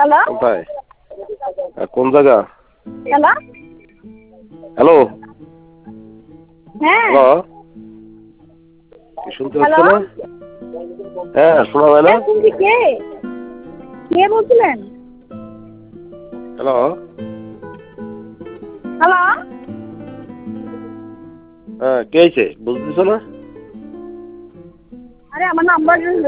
Hello কোথায়? কোন জায়গা? হ্যালো হ্যালো হ্যাঁ হ্যালো, কি শুনতে হ্যালো পাচ্ছে না? হ্যাঁ, শোনা যায় না? হ্যাঁ শুনছি। কে কে বলছিলেন? হ্যালো, হ্যালো হ্যাঁ, কে আইছে বুঝতেছো না? আরে আমার নাম্বার